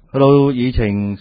去到議程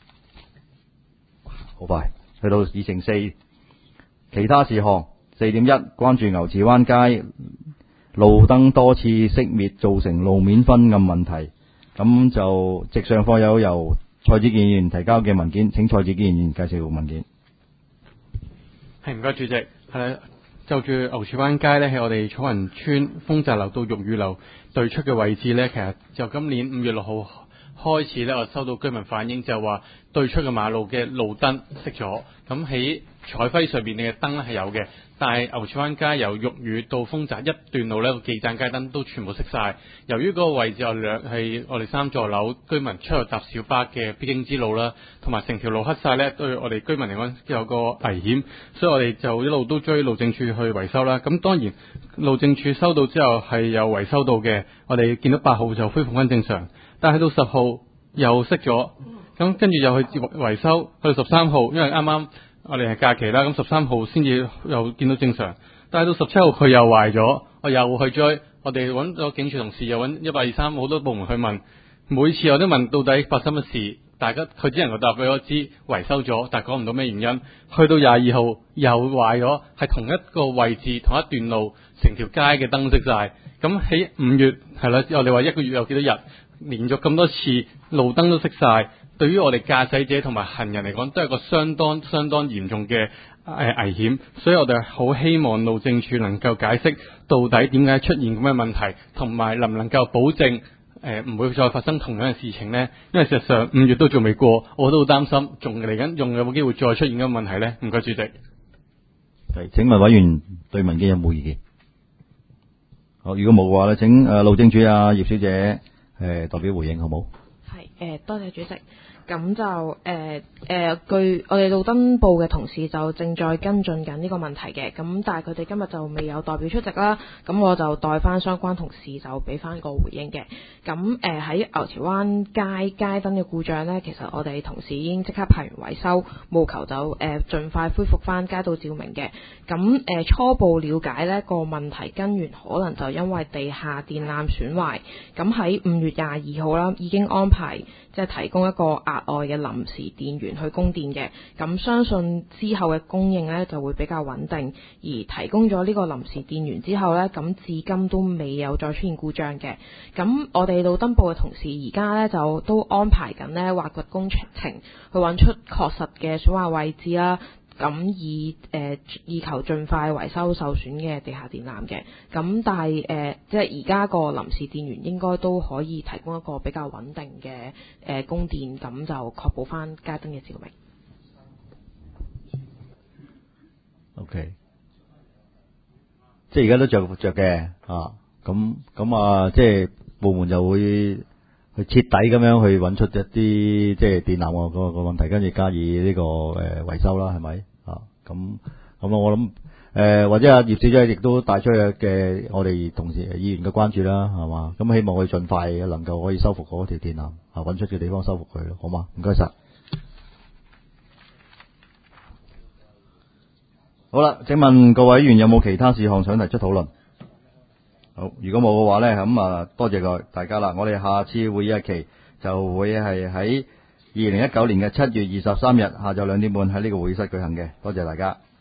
好快，去到議程4其他事項 4.1 關注牛池灣街路燈多次熄滅造成路面昏暗問題。咁就直上課有由蔡子健議員提交嘅文件，請蔡子健議員介紹文件。 係，唔該主席。係就住牛池灣街呢，喺我哋草雲村豐澤樓到玉宇樓對出嘅位置呢，其實就今年5月6號開始呢，我收到居民反映就話對出嘅馬路嘅路燈熄咗。咁喺彩輝上面嘅燈咧係有嘅，但係牛池灣街由玉宇到豐澤一段路呢，個記讚街燈都全部熄晒。由於嗰個位置係我哋3座樓居民出入搭小巴嘅必經之路啦，同埋成條路黑晒呢，對我哋居民嚟講有個危險，所以我哋就一路都追路政署去維修啦。咁當然路政署收到之後係有維修到嘅，我哋見到8號就恢復翻正常，但係到10號又熄咗，咁跟住又去維修，去到13號，因為啱啱我哋係假期啦，咁13號先至又見到正常，但係到17號佢又壞咗，我又去追，我哋揾咗警署同事，又揾123好多部門去問，每次我都問到底發生乜事，大家佢只能夠答俾我知維修咗，但係講唔到咩原因。去到22號又壞咗，係同一個位置同一段路成條街嘅燈熄晒。咁喺5月係啦，我哋話1個月有幾多日，連續咁多次路燈都熄晒，對於我哋駕駛者同埋行人嚟講都係個相當嚴重嘅危險，所以我哋好希望路政署能夠解釋到底點解出現咁嘅問題，同埋能唔能夠保證唔會再發生同樣嘅事情呢？因為事實上5月都仲未過，我都好擔心，仲嚟緊仲有冇機會再出現咁嘅問題呢？唔該主席。 係，請問委員對文件有冇意見？好，如果冇嘅話咧，請路政署葉小姐代表回應，好冇？ 係，多謝主席。咁就據我哋路燈部嘅同事就正在跟進緊呢個問題嘅，咁但係佢哋今日就未有代表出席啦，咁我就代翻相關同事就俾翻個回應嘅。咁喺牛池灣街燈嘅故障呢，其實我哋同事已經即刻派員維修，務求就盡快恢復翻街道照明嘅。咁初步了解呢個問題根源可能就因為地下電纜損壞，咁喺5月22號啦已經安排即係提供一個額外嘅臨時電源去供電嘅，咁相信之後嘅供應呢就會比較穩定。而提供咗呢個臨時電源之後呢，咁至今都未有再出現故障嘅。咁我哋路燈部嘅同事而家呢就都安排緊呢挖掘工程去揾出確實嘅損壞位置啦。咁以求盡快維修受損嘅地下電纜嘅。咁但係即係而家個臨時電源應該都可以提供一個比較穩定嘅供電，咁就確保翻街燈嘅照明。 OK， 即係而家都着嘅咁即係部門就會去徹底咁樣去揾出一啲即係電纜個問題，跟住加以呢個維修啦，係咪咁我諗或者葉小姐亦都帶出嘅我哋同事議員嘅關注啦，係嘛？咁希望佢盡快能夠可以修復嗰條電纜揾出嘅地方修復佢咯，好嘛？唔該晒。好啦，請問各位議員有冇其他事項想提出討論？好，如果冇嘅話呢，咁多謝大家啦。我哋下次會議日期就會係喺2019年嘅7月23日下晝2點半喺呢個會議室舉行嘅。多謝大家。